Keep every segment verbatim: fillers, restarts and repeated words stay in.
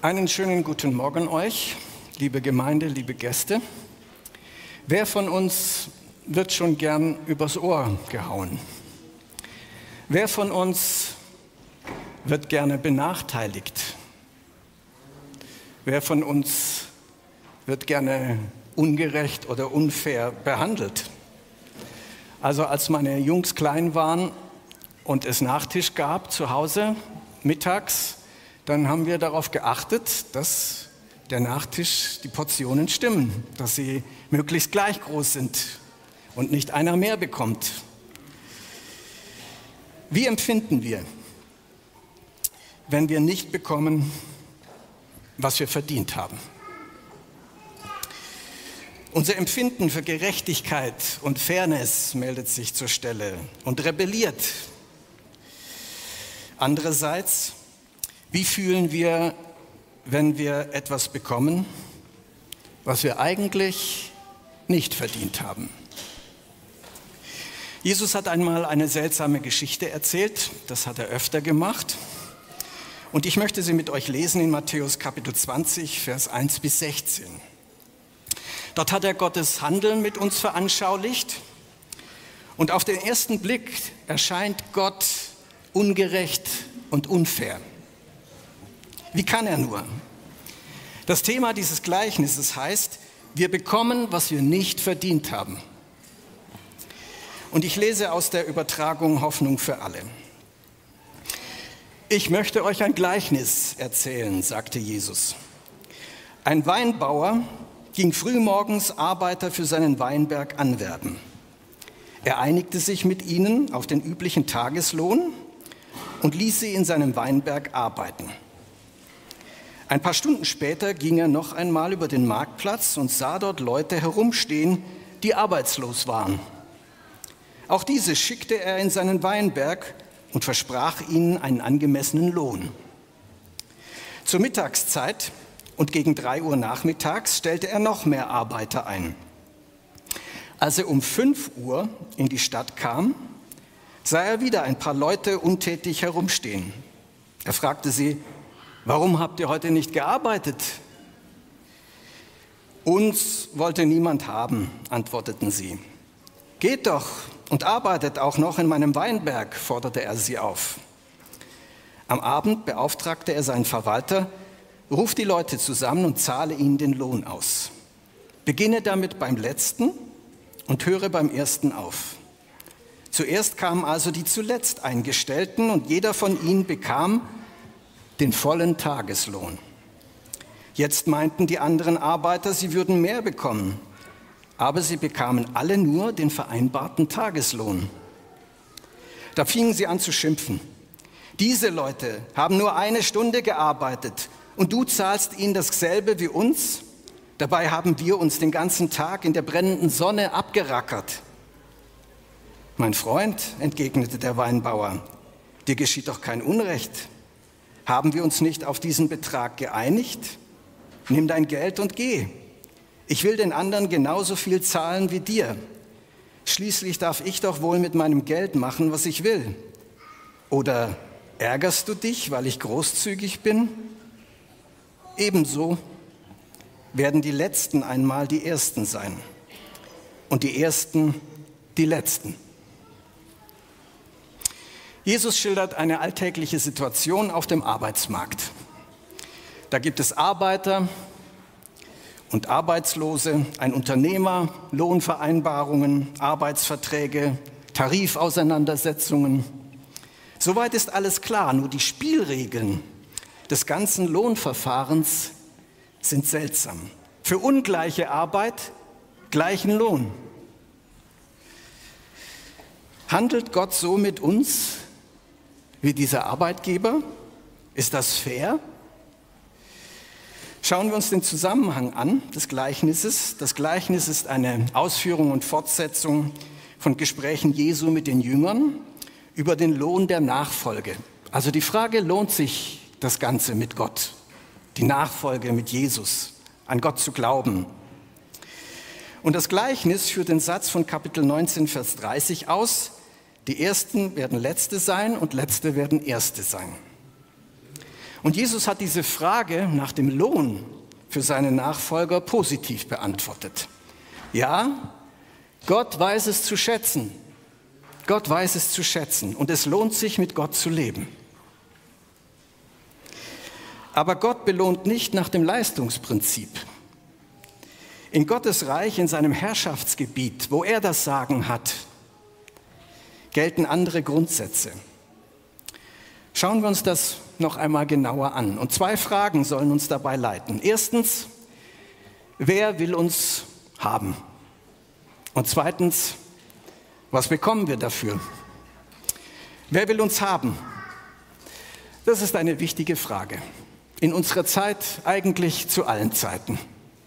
Einen schönen guten Morgen euch, liebe Gemeinde, liebe Gäste. Wer von uns wird schon gern übers Ohr gehauen? Wer von uns wird gerne benachteiligt? Wer von uns wird gerne ungerecht oder unfair behandelt? Also als meine Jungs klein waren und es Nachtisch gab zu Hause mittags, dann haben wir darauf geachtet, dass der Nachtisch, die Portionen stimmen, dass sie möglichst gleich groß sind und nicht einer mehr bekommt. Wie empfinden wir, wenn wir nicht bekommen, was wir verdient haben? Unser Empfinden für Gerechtigkeit und Fairness meldet sich zur Stelle und rebelliert. Andererseits, wie fühlen wir, wenn wir etwas bekommen, was wir eigentlich nicht verdient haben? Jesus hat einmal eine seltsame Geschichte erzählt, das hat er öfter gemacht. Und ich möchte sie mit euch lesen in Matthäus Kapitel zwanzig, Vers eins bis sechzehn. Dort hat er Gottes Handeln mit uns veranschaulicht. Und auf den ersten Blick erscheint Gott ungerecht und unfair. Wie kann er nur? Das Thema dieses Gleichnisses heißt, wir bekommen, was wir nicht verdient haben. Und ich lese aus der Übertragung Hoffnung für alle. Ich möchte euch ein Gleichnis erzählen, sagte Jesus. Ein Weinbauer ging frühmorgens Arbeiter für seinen Weinberg anwerben. Er einigte sich mit ihnen auf den üblichen Tageslohn und ließ sie in seinem Weinberg arbeiten. Ein paar Stunden später ging er noch einmal über den Marktplatz und sah dort Leute herumstehen, die arbeitslos waren. Auch diese schickte er in seinen Weinberg und versprach ihnen einen angemessenen Lohn. Zur Mittagszeit und gegen drei Uhr nachmittags stellte er noch mehr Arbeiter ein. Als er um fünf Uhr in die Stadt kam, sah er wieder ein paar Leute untätig herumstehen. Er fragte sie: Warum habt ihr heute nicht gearbeitet? Uns wollte niemand haben, antworteten sie. Geht doch und arbeitet auch noch in meinem Weinberg, forderte er sie auf. Am Abend beauftragte er seinen Verwalter: Ruf die Leute zusammen und zahle ihnen den Lohn aus. Beginne damit beim Letzten und höre beim Ersten auf. Zuerst kamen also die zuletzt Eingestellten und jeder von ihnen bekam den vollen Tageslohn. Jetzt meinten die anderen Arbeiter, sie würden mehr bekommen, aber sie bekamen alle nur den vereinbarten Tageslohn. Da fingen sie an zu schimpfen. Diese Leute haben nur eine Stunde gearbeitet und du zahlst ihnen dasselbe wie uns? Dabei haben wir uns den ganzen Tag in der brennenden Sonne abgerackert. Mein Freund, entgegnete der Weinbauer, dir geschieht doch kein Unrecht. Haben wir uns nicht auf diesen Betrag geeinigt? Nimm dein Geld und geh. Ich will den anderen genauso viel zahlen wie dir. Schließlich darf ich doch wohl mit meinem Geld machen, was ich will. Oder ärgerst du dich, weil ich großzügig bin? Ebenso werden die Letzten einmal die Ersten sein und die Ersten die Letzten. Jesus schildert eine alltägliche Situation auf dem Arbeitsmarkt. Da gibt es Arbeiter und Arbeitslose, ein Unternehmer, Lohnvereinbarungen, Arbeitsverträge, Tarifauseinandersetzungen. Soweit ist alles klar, nur die Spielregeln des ganzen Lohnverfahrens sind seltsam. Für ungleiche Arbeit gleichen Lohn. Handelt Gott so mit uns wie dieser Arbeitgeber? Ist das fair? Schauen wir uns den Zusammenhang an des Gleichnisses. Das Gleichnis ist eine Ausführung und Fortsetzung von Gesprächen Jesu mit den Jüngern über den Lohn der Nachfolge. Also die Frage, lohnt sich das Ganze mit Gott? Die Nachfolge mit Jesus, an Gott zu glauben. Und das Gleichnis führt den Satz von Kapitel neunzehn, Vers dreißig aus: Die Ersten werden Letzte sein und Letzte werden Erste sein. Und Jesus hat diese Frage nach dem Lohn für seine Nachfolger positiv beantwortet. Ja, Gott weiß es zu schätzen. Gott weiß es zu schätzen und es lohnt sich, mit Gott zu leben. Aber Gott belohnt nicht nach dem Leistungsprinzip. In Gottes Reich, in seinem Herrschaftsgebiet, wo er das Sagen hat, gelten andere Grundsätze. Schauen wir uns das noch einmal genauer an. Und zwei Fragen sollen uns dabei leiten. Erstens, wer will uns haben? Und zweitens, was bekommen wir dafür? Wer will uns haben? Das ist eine wichtige Frage. In unserer Zeit, eigentlich zu allen Zeiten.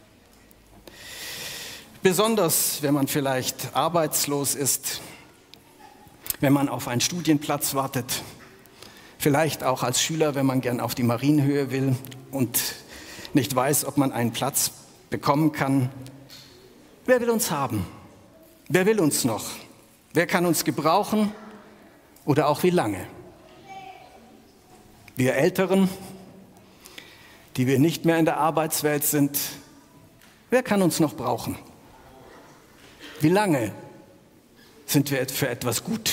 Besonders, wenn man vielleicht arbeitslos ist, wenn man auf einen Studienplatz wartet, vielleicht auch als Schüler, wenn man gern auf die Marienhöhe will und nicht weiß, ob man einen Platz bekommen kann. Wer will uns haben? Wer will uns noch? Wer kann uns gebrauchen oder auch wie lange? Wir Älteren, die wir nicht mehr in der Arbeitswelt sind, wer kann uns noch brauchen? Wie lange sind wir für etwas gut?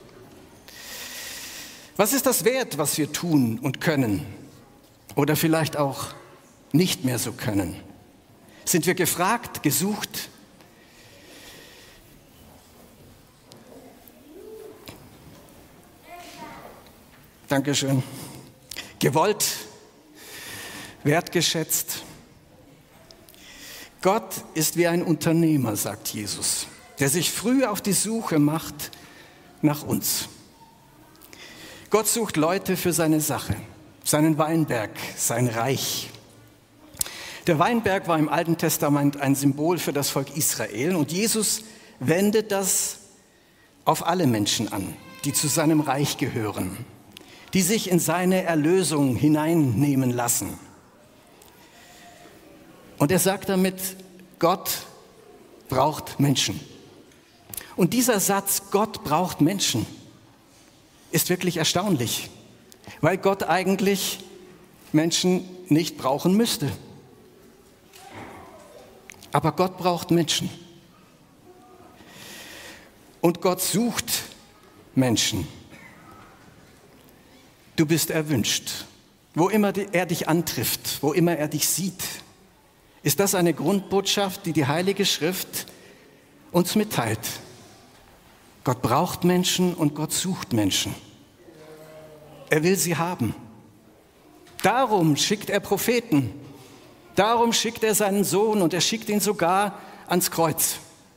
Was ist das wert, was wir tun und können oder vielleicht auch nicht mehr so können? Sind wir gefragt, gesucht? Dankeschön. Gewollt, wertgeschätzt. Gott ist wie ein Unternehmer, sagt Jesus, der sich früh auf die Suche macht nach uns. Gott sucht Leute für seine Sache, seinen Weinberg, sein Reich. Der Weinberg war im Alten Testament ein Symbol für das Volk Israel und Jesus wendet das auf alle Menschen an, die zu seinem Reich gehören, die sich in seine Erlösung hineinnehmen lassen. Und er sagt damit, Gott braucht Menschen. Und dieser Satz, Gott braucht Menschen, ist wirklich erstaunlich, weil Gott eigentlich Menschen nicht brauchen müsste. Aber Gott braucht Menschen. Und Gott sucht Menschen. Du bist erwünscht. Wo immer er dich antrifft, wo immer er dich sieht, ist das eine Grundbotschaft, die die Heilige Schrift uns mitteilt. Gott braucht Menschen und Gott sucht Menschen. Er will sie haben. Darum schickt er Propheten. Darum schickt er seinen Sohn und er schickt ihn sogar ans Kreuz.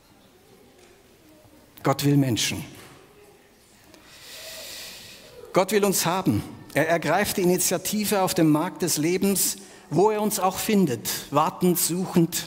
Gott will Menschen. Gott will uns haben. Er ergreift die Initiative auf dem Markt des Lebens, wo er uns auch findet, wartend, suchend.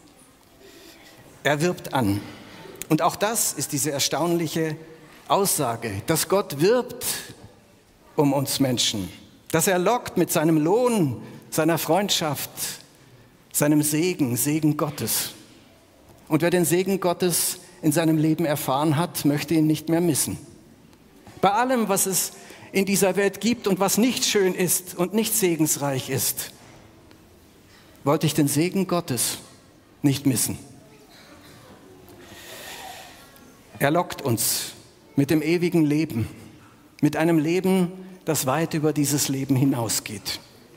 Er wirbt an. Und auch das ist diese erstaunliche Aussage, dass Gott wirbt um uns Menschen, dass er lockt mit seinem Lohn, seiner Freundschaft, seinem Segen, Segen Gottes. Und wer den Segen Gottes in seinem Leben erfahren hat, möchte ihn nicht mehr missen. Bei allem, was es in dieser Welt gibt und was nicht schön ist und nicht segensreich ist, wollte ich den Segen Gottes nicht missen. Er lockt uns mit dem ewigen Leben, mit einem Leben, das weit über dieses Leben hinausgeht.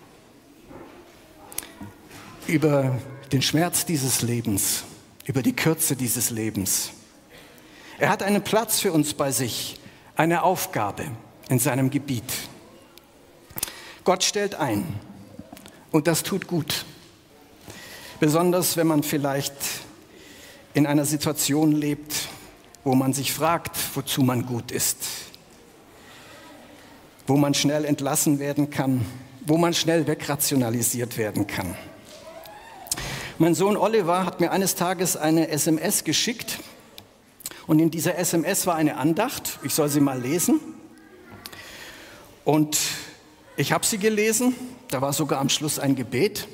Über den Schmerz dieses Lebens, über die Kürze dieses Lebens. Er hat einen Platz für uns bei sich, eine Aufgabe in seinem Gebiet. Gott stellt ein und das tut gut. Besonders wenn man vielleicht in einer Situation lebt, wo man sich fragt, wozu man gut ist. Wo man schnell entlassen werden kann, wo man schnell wegrationalisiert werden kann. Mein Sohn Oliver hat mir eines Tages eine S M S geschickt und in dieser S M S war eine Andacht, ich soll sie mal lesen. Und ich habe sie gelesen, da war sogar am Schluss ein Gebet.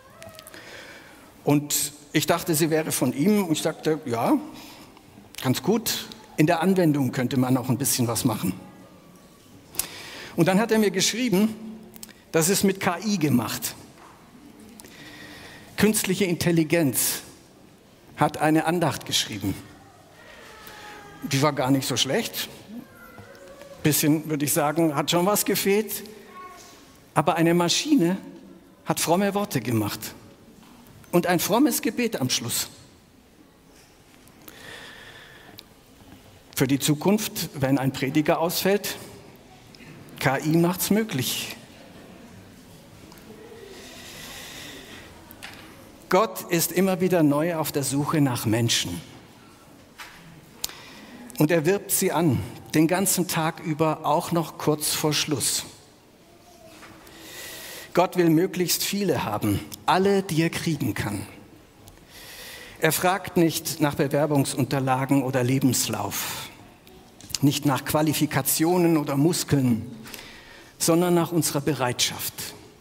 Und ich dachte, sie wäre von ihm und ich sagte, ja, ganz gut, in der Anwendung könnte man auch ein bisschen was machen. Und dann hat er mir geschrieben, Das ist mit K I gemacht. Künstliche Intelligenz hat eine Andacht geschrieben. Die war gar nicht so schlecht. Bisschen, würde ich sagen, hat schon was gefehlt. Aber eine Maschine hat fromme Worte gemacht. Und ein frommes Gebet am Schluss. Für die Zukunft, wenn ein Prediger ausfällt, K I macht's möglich. Gott ist immer wieder neu auf der Suche nach Menschen. Und er wirbt sie an, den ganzen Tag über, auch noch kurz vor Schluss. Gott will möglichst viele haben, alle, die er kriegen kann. Er fragt nicht nach Bewerbungsunterlagen oder Lebenslauf, nicht nach Qualifikationen oder Muskeln, sondern nach unserer Bereitschaft.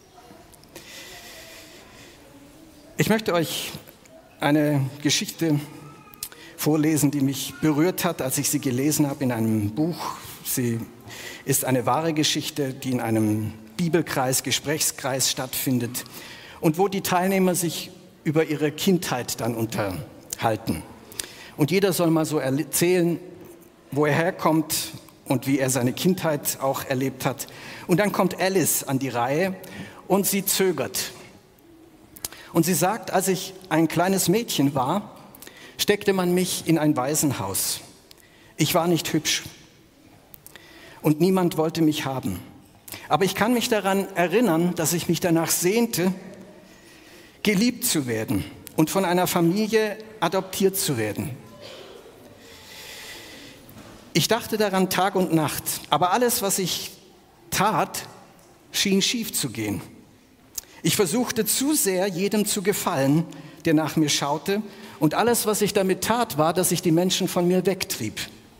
Ich möchte euch eine Geschichte vorlesen, die mich berührt hat, als ich sie gelesen habe in einem Buch. Sie ist eine wahre Geschichte, die in einem Bibelkreis, Gesprächskreis stattfindet und wo die Teilnehmer sich über ihre Kindheit dann unterhalten. Und jeder soll mal so erzählen, wo er herkommt und wie er seine Kindheit auch erlebt hat. Und dann kommt Alice an die Reihe und sie zögert. Und sie sagt, als ich ein kleines Mädchen war, steckte man mich in ein Waisenhaus. Ich war nicht hübsch und niemand wollte mich haben. Aber ich kann mich daran erinnern, dass ich mich danach sehnte, geliebt zu werden und von einer Familie adoptiert zu werden. Ich dachte daran Tag und Nacht, aber alles, was ich tat, schien schief zu gehen. Ich versuchte zu sehr, jedem zu gefallen, der nach mir schaute, und alles, was ich damit tat, war, dass ich die Menschen von mir wegtrieb.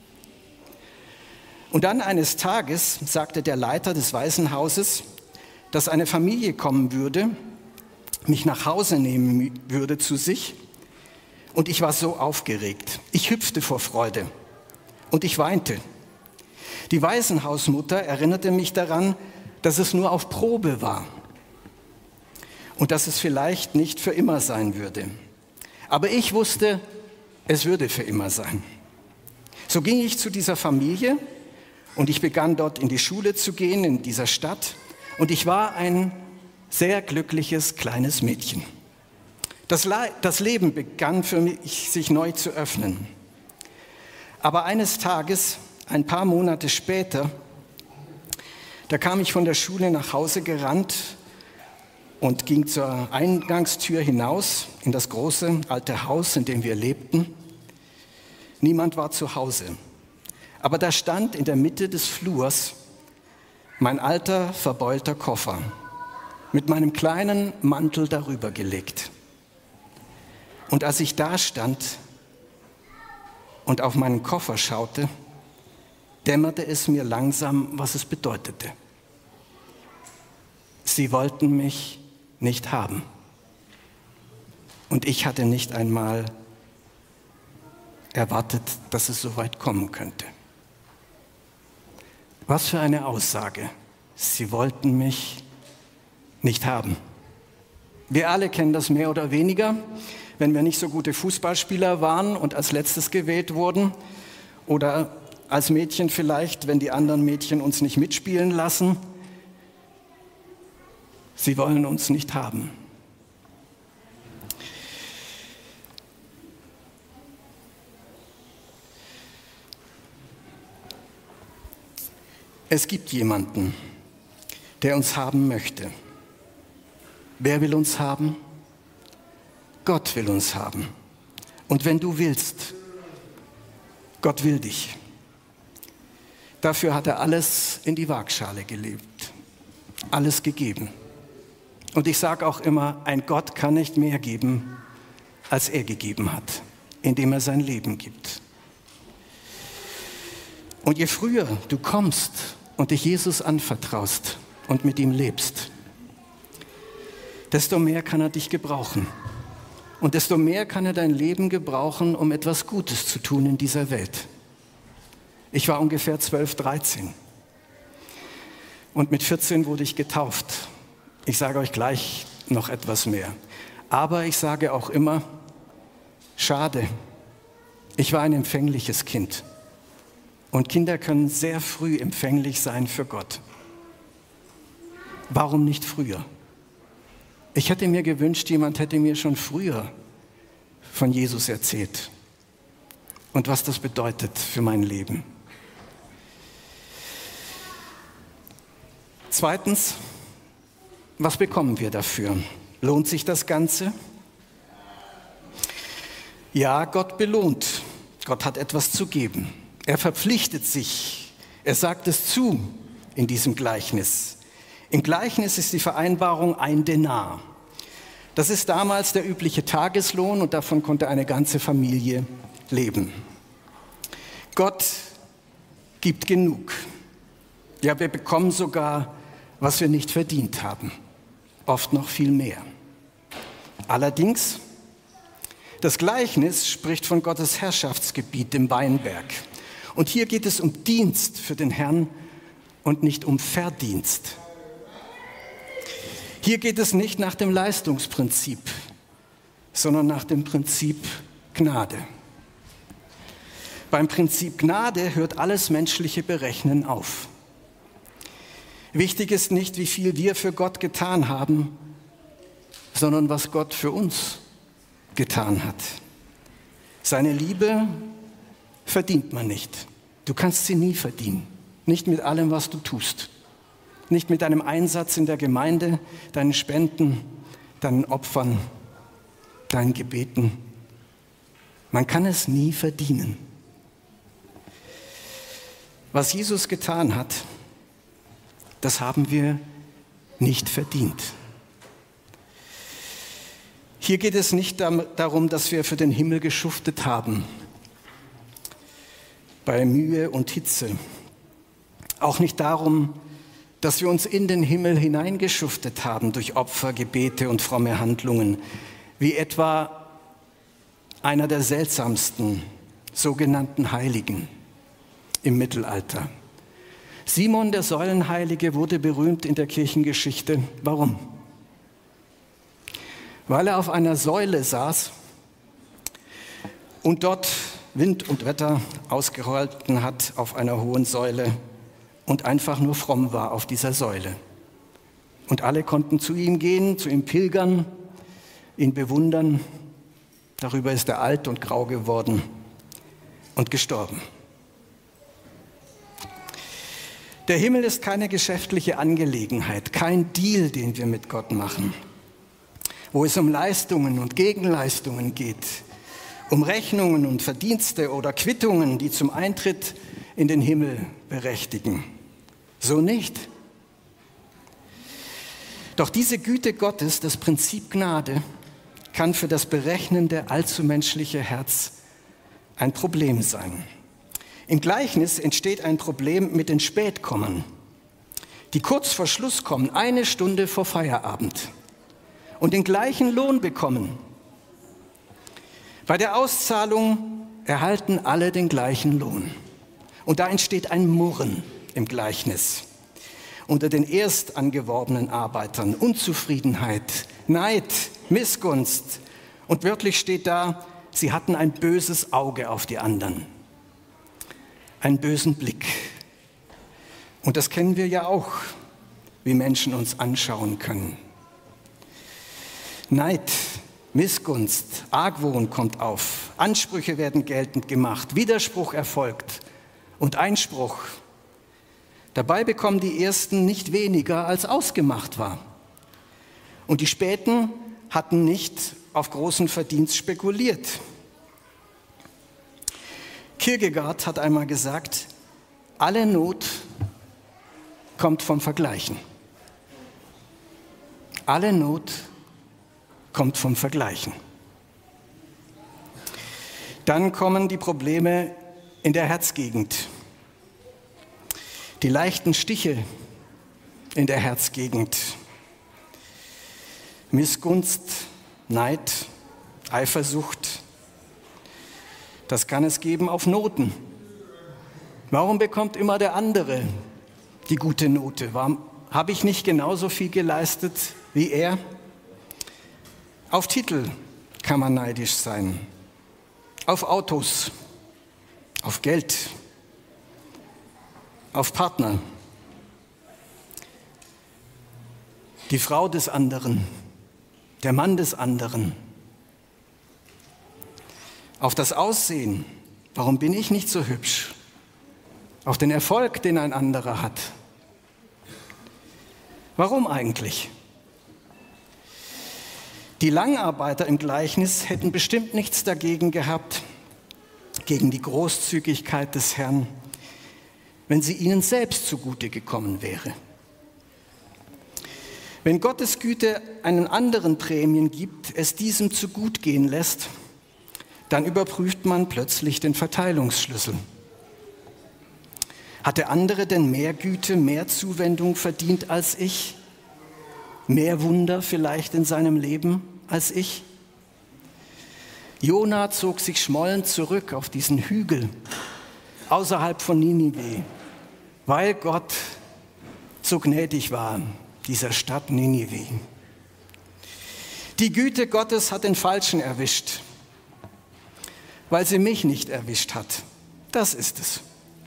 Und dann eines Tages sagte der Leiter des Waisenhauses, dass eine Familie kommen würde, mich nach Hause nehmen würde zu sich, und ich war so aufgeregt. Ich hüpfte vor Freude und ich weinte. Die Waisenhausmutter erinnerte mich daran, dass es nur auf Probe war und dass es vielleicht nicht für immer sein würde. Aber ich wusste, es würde für immer sein. So ging ich zu dieser Familie und ich begann dort in die Schule zu gehen, in dieser Stadt. Und ich war ein sehr glückliches kleines Mädchen. Das, Le- das Leben begann für mich, sich neu zu öffnen. Aber eines Tages, ein paar Monate später, da kam ich von der Schule nach Hause gerannt und ging zur Eingangstür hinaus in das große alte Haus, in dem wir lebten. Niemand war zu Hause. Aber da stand in der Mitte des Flurs mein alter, verbeulter Koffer mit meinem kleinen Mantel darüber gelegt. Und als ich da stand und auf meinen Koffer schaute, dämmerte es mir langsam, was es bedeutete. Sie wollten mich nicht haben. Und ich hatte nicht einmal erwartet, dass es so weit kommen könnte. Was für eine Aussage. Sie wollten mich nicht haben. Wir alle kennen das mehr oder weniger, wenn wir nicht so gute Fußballspieler waren und als letztes gewählt wurden oder als Mädchen vielleicht, wenn die anderen Mädchen uns nicht mitspielen lassen. Sie wollen uns nicht haben. Es gibt jemanden, der uns haben möchte. Wer will uns haben? Gott will uns haben. Und wenn du willst, Gott will dich. Dafür hat er alles in die Waagschale gelegt, alles gegeben. Und ich sage auch immer, ein Gott kann nicht mehr geben, als er gegeben hat, indem er sein Leben gibt. Und je früher du kommst und dich Jesus anvertraust und mit ihm lebst, desto mehr kann er dich gebrauchen. Und desto mehr kann er dein Leben gebrauchen, um etwas Gutes zu tun in dieser Welt. Ich war ungefähr zwölf, dreizehn. Und mit vierzehn wurde ich getauft Ich sage euch gleich noch etwas mehr. Aber ich sage auch immer, schade, ich war ein empfängliches Kind. Und Kinder können sehr früh empfänglich sein für Gott. Warum nicht früher? Ich hätte mir gewünscht, jemand hätte mir schon früher von Jesus erzählt und was das bedeutet für mein Leben. Zweitens, was bekommen wir dafür? Lohnt sich das Ganze? Ja, Gott belohnt. Gott hat etwas zu geben. Er verpflichtet sich. Er sagt es zu in diesem Gleichnis. Im Gleichnis ist die Vereinbarung ein Denar. Das ist damals der übliche Tageslohn und davon konnte eine ganze Familie leben. Gott gibt genug. Ja, wir bekommen sogar, was wir nicht verdient haben. Oft noch viel mehr. Allerdings, das Gleichnis spricht von Gottes Herrschaftsgebiet, dem Weinberg. Und hier geht es um Dienst für den Herrn und nicht um Verdienst. Hier geht es nicht nach dem Leistungsprinzip, sondern nach dem Prinzip Gnade. Beim Prinzip Gnade hört alles menschliche Berechnen auf. Wichtig ist nicht, wie viel wir für Gott getan haben, sondern was Gott für uns getan hat. Seine Liebe verdient man nicht. Du kannst sie nie verdienen. Nicht mit allem, was du tust. Nicht mit deinem Einsatz in der Gemeinde, deinen Spenden, deinen Opfern, deinen Gebeten. Man kann es nie verdienen. Was Jesus getan hat, das haben wir nicht verdient. Hier geht es nicht darum, dass wir für den Himmel geschuftet haben, bei Mühe und Hitze. Auch nicht darum, dass wir uns in den Himmel hineingeschuftet haben durch Opfer, Gebete und fromme Handlungen, wie etwa einer der seltsamsten sogenannten Heiligen im Mittelalter. Simon der Säulenheilige wurde berühmt in der Kirchengeschichte. Warum? Weil er auf einer Säule saß und dort Wind und Wetter ausgehalten hat auf einer hohen Säule und einfach nur fromm war auf dieser Säule. Und alle konnten zu ihm gehen, zu ihm pilgern, ihn bewundern. Darüber ist er alt und grau geworden und gestorben. Der Himmel ist keine geschäftliche Angelegenheit, kein Deal, den wir mit Gott machen, wo es um Leistungen und Gegenleistungen geht, um Rechnungen und Verdienste oder Quittungen, die zum Eintritt in den Himmel berechtigen. So nicht. Doch diese Güte Gottes, das Prinzip Gnade, kann für das berechnende, allzu menschliche Herz ein Problem sein. Im Gleichnis entsteht ein Problem mit den Spätkommern, die kurz vor Schluss kommen, eine Stunde vor Feierabend und den gleichen Lohn bekommen. Bei der Auszahlung erhalten alle den gleichen Lohn. Und da entsteht ein Murren im Gleichnis. Unter den erst angeworbenen Arbeitern Unzufriedenheit, Neid, Missgunst. Und wörtlich steht da, sie hatten ein böses Auge auf die anderen. Einen bösen Blick. Und das kennen wir ja auch, wie Menschen uns anschauen können. Neid, Missgunst, Argwohn kommt auf, Ansprüche werden geltend gemacht, Widerspruch erfolgt und Einspruch. Dabei bekommen die Ersten nicht weniger, als ausgemacht war. Und die Späten hatten nicht auf großen Verdienst spekuliert. Kierkegaard hat einmal gesagt, alle Not kommt vom Vergleichen. Alle Not kommt vom Vergleichen. Dann kommen die Probleme in der Herzgegend. Die leichten Stiche in der Herzgegend. Missgunst, Neid, Eifersucht. Das kann es geben auf Noten. Warum bekommt immer der andere die gute Note? Warum Habe ich nicht genauso viel geleistet wie er? Auf Titel kann man neidisch sein, auf Autos, auf Geld, auf Partner, die Frau des anderen, der Mann des anderen, auf das Aussehen, warum bin ich nicht so hübsch, auf den Erfolg, den ein anderer hat. Warum eigentlich? Die Langarbeiter im Gleichnis hätten bestimmt nichts dagegen gehabt, gegen die Großzügigkeit des Herrn, wenn sie ihnen selbst zugute gekommen wäre. Wenn Gottes Güte einen anderen Prämien gibt, es diesem zu gut gehen lässt, dann überprüft man plötzlich den Verteilungsschlüssel. Hat der andere denn mehr Güte, mehr Zuwendung verdient als ich? Mehr Wunder vielleicht in seinem Leben als ich? Jona zog sich schmollend zurück auf diesen Hügel außerhalb von Ninive, weil Gott so gnädig war, dieser Stadt Ninive. Die Güte Gottes hat den Falschen erwischt, weil sie mich nicht erwischt hat. Das ist es.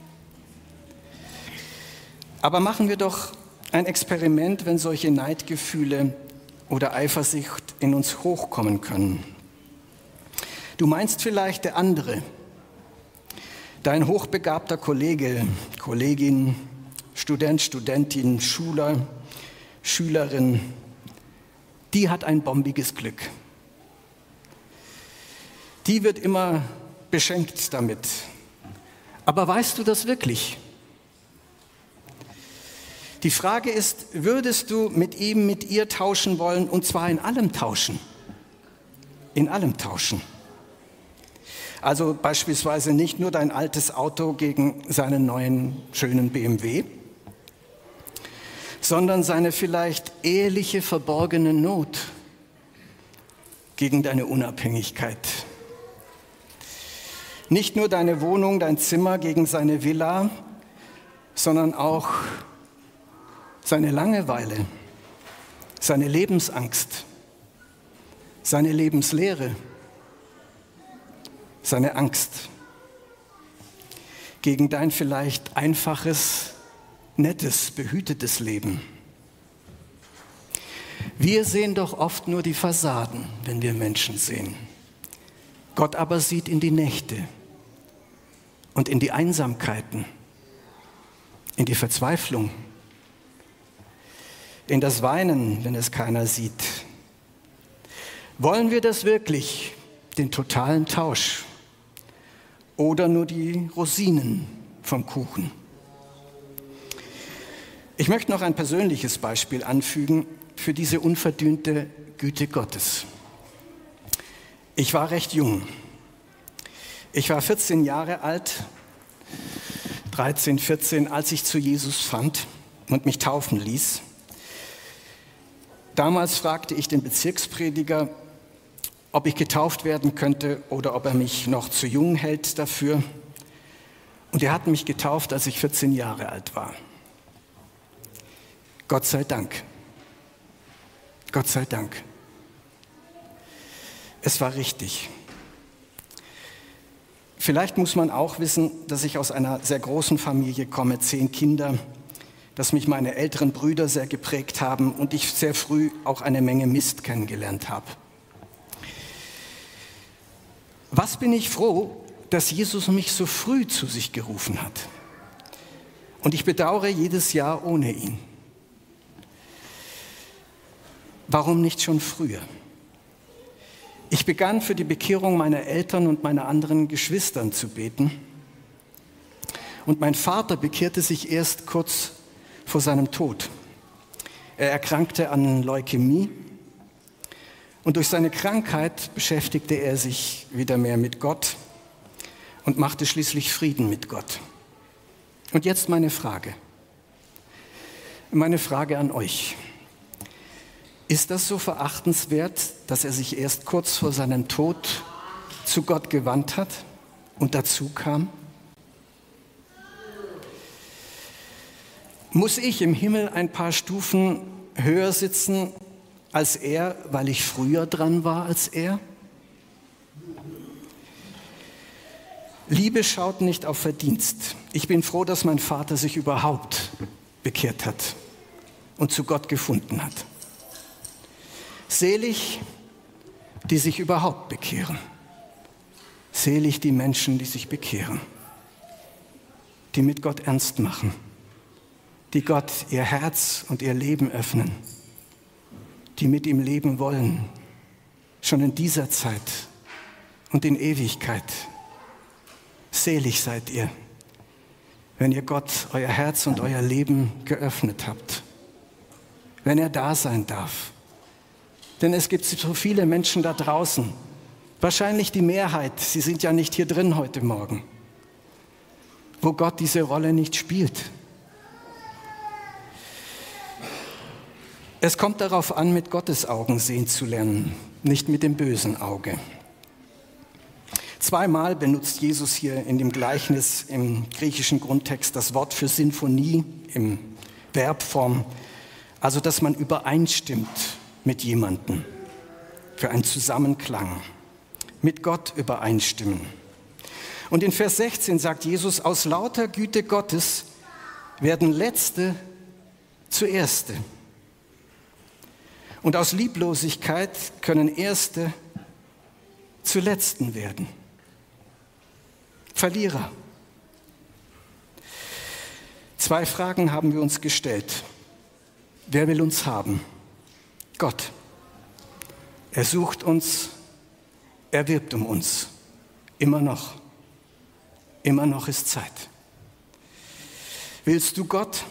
Aber machen wir doch ein Experiment, wenn solche Neidgefühle oder Eifersucht in uns hochkommen können. Du meinst vielleicht der andere, dein hochbegabter Kollege, Kollegin, Student, Studentin, Schüler, Schülerin, die hat ein bombiges Glück. Die wird immer beschenkt damit. Aber weißt du das wirklich? Die Frage ist, würdest du mit ihm, mit ihr tauschen wollen, und zwar in allem tauschen? In allem tauschen. Also beispielsweise nicht nur dein altes Auto gegen seinen neuen, schönen B M W, sondern seine vielleicht eheliche, verborgene Not gegen deine Unabhängigkeit. Nicht nur deine Wohnung, dein Zimmer gegen seine Villa, sondern auch seine Langeweile, seine Lebensangst, seine Lebenslehre, seine Angst gegen dein vielleicht einfaches, nettes, behütetes Leben. Wir sehen doch oft nur die Fassaden, wenn wir Menschen sehen. Gott aber sieht in die Nächte und in die Einsamkeiten, in die Verzweiflung, in das Weinen, wenn es keiner sieht. Wollen wir das wirklich, den totalen Tausch, oder nur die Rosinen vom Kuchen? Ich möchte noch ein persönliches Beispiel anfügen für diese unverdiente Güte Gottes. Ich war recht jung. Ich war vierzehn Jahre alt, dreizehn, vierzehn, als ich zu Jesus fand und mich taufen ließ. Damals fragte ich den Bezirksprediger, ob ich getauft werden könnte oder ob er mich noch zu jung hält dafür. Und er hat mich getauft, als ich vierzehn Jahre alt war. Gott sei Dank. Gott sei Dank. Es war richtig. Vielleicht muss man auch wissen, dass ich aus einer sehr großen Familie komme, zehn Kinder, dass mich meine älteren Brüder sehr geprägt haben und ich sehr früh auch eine Menge Mist kennengelernt habe. Was bin ich froh, dass Jesus mich so früh zu sich gerufen hat. Und ich bedauere jedes Jahr ohne ihn. Warum nicht schon früher? Ich begann für die Bekehrung meiner Eltern und meiner anderen Geschwistern zu beten. Und mein Vater bekehrte sich erst kurz vor seinem Tod. Er erkrankte an Leukämie und durch seine Krankheit beschäftigte er sich wieder mehr mit Gott und machte schließlich Frieden mit Gott. Und jetzt meine Frage. Meine Frage an euch. Ist das so verachtenswert, dass er sich erst kurz vor seinem Tod zu Gott gewandt hat und dazu kam? Muss ich im Himmel ein paar Stufen höher sitzen als er, weil ich früher dran war als er? Liebe schaut nicht auf Verdienst. Ich bin froh, dass mein Vater sich überhaupt bekehrt hat und zu Gott gefunden hat. Selig, die sich überhaupt bekehren. Selig die Menschen, die sich bekehren, die mit Gott ernst machen, die Gott ihr Herz und ihr Leben öffnen, die mit ihm leben wollen, schon in dieser Zeit und in Ewigkeit. Selig seid ihr, wenn ihr Gott euer Herz und euer Leben geöffnet habt, wenn er da sein darf. Denn es gibt so viele Menschen da draußen, wahrscheinlich die Mehrheit, sie sind ja nicht hier drin heute Morgen, wo Gott diese Rolle nicht spielt. Es kommt darauf an, mit Gottes Augen sehen zu lernen, nicht mit dem bösen Auge. Zweimal benutzt Jesus hier in dem Gleichnis im griechischen Grundtext das Wort für Sinfonie in Verbform, also dass man übereinstimmt mit jemandem, für einen Zusammenklang, mit Gott übereinstimmen. Und in Vers sechzehn sagt Jesus, aus lauter Güte Gottes werden Letzte zu Erste. Und aus Lieblosigkeit können Erste zu Letzten werden. Verlierer. Zwei Fragen haben wir uns gestellt. Wer will uns haben? Gott. Er sucht uns, er wirbt um uns. Immer noch. Immer noch ist Zeit. Willst du Gott?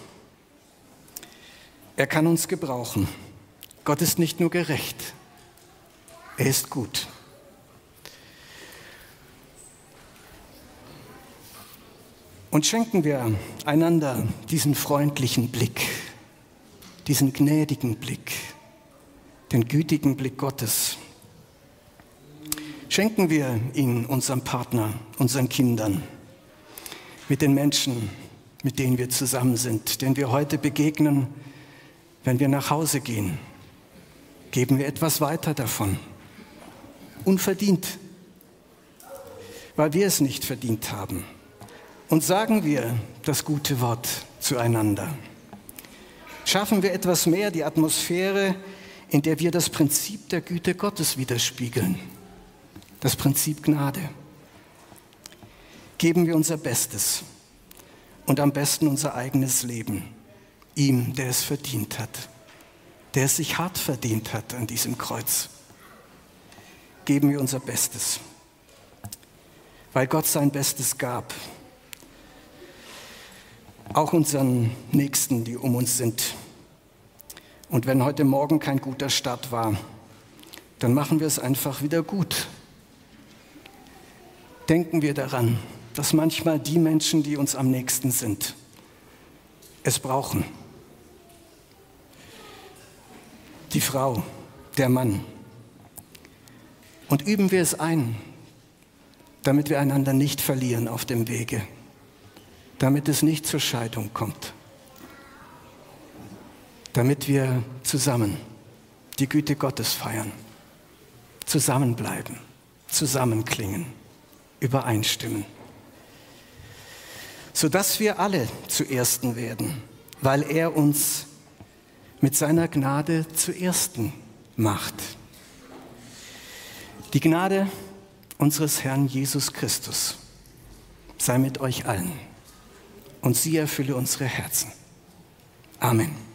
Er kann uns gebrauchen. Gott ist nicht nur gerecht, er ist gut. Und schenken wir einander diesen freundlichen Blick, diesen gnädigen Blick, den gütigen Blick Gottes. Schenken wir ihn unserem Partner, unseren Kindern, mit den Menschen, mit denen wir zusammen sind, denen wir heute begegnen, wenn wir nach Hause gehen. Geben wir etwas weiter davon. Unverdient, weil wir es nicht verdient haben. Und sagen wir das gute Wort zueinander. Schaffen wir etwas mehr die Atmosphäre, in der wir das Prinzip der Güte Gottes widerspiegeln. Das Prinzip Gnade. Geben wir unser Bestes und am besten unser eigenes Leben. Ihm, der es verdient hat, der es sich hart verdient hat an diesem Kreuz. Geben wir unser Bestes, weil Gott sein Bestes gab. Auch unseren Nächsten, die um uns sind. Und wenn heute Morgen kein guter Start war, dann machen wir es einfach wieder gut. Denken wir daran, dass manchmal die Menschen, die uns am nächsten sind, es brauchen. Die Frau, der Mann. Und üben wir es ein, damit wir einander nicht verlieren auf dem Wege. Damit es nicht zur Scheidung kommt, damit wir zusammen die Güte Gottes feiern, zusammenbleiben, zusammenklingen, übereinstimmen, sodass wir alle zu Ersten werden, weil er uns mit seiner Gnade zu Ersten macht. Die Gnade unseres Herrn Jesus Christus sei mit euch allen. Und sie erfülle unsere Herzen. Amen.